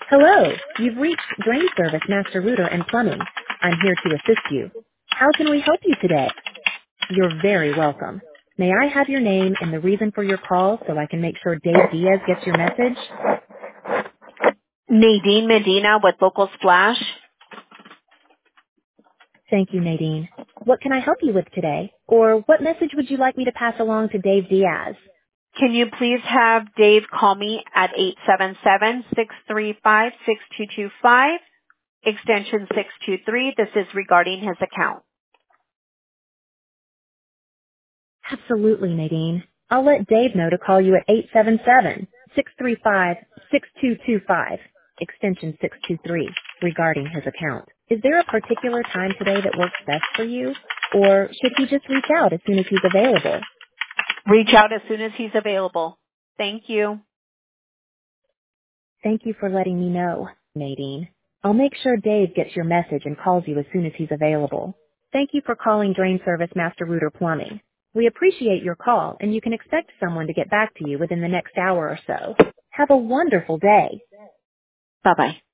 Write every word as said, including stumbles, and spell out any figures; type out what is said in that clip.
Hello, you've reached Drain Service Master Router and Plumbing. I'm here to assist you. How can we help you today? You're very welcome. May I have your name and the reason for your call so I can make sure Dave Diaz gets your message? Nadine Medina with Local Splash. Thank you, Nadine. What can I help you with today? Or what message would you like me to pass along to Dave Diaz? Can you please have Dave call me at eight seven seven, six three five, six two two five, extension six two three. This is regarding his account. Absolutely, Nadine. I'll let Dave know to call you at eight seven seven, six three five, six two two five, extension six two three, regarding his account. Is there a particular time today that works best for you? Or should he just reach out as soon as he's available? Reach out as soon as he's available. Thank you. Thank you for letting me know, Nadine. I'll make sure Dave gets your message and calls you as soon as he's available. Thank you for calling Drain Service Master Router Plumbing. We appreciate your call, and you can expect someone to get back to you within the next hour or so. Have a wonderful day. Bye-bye.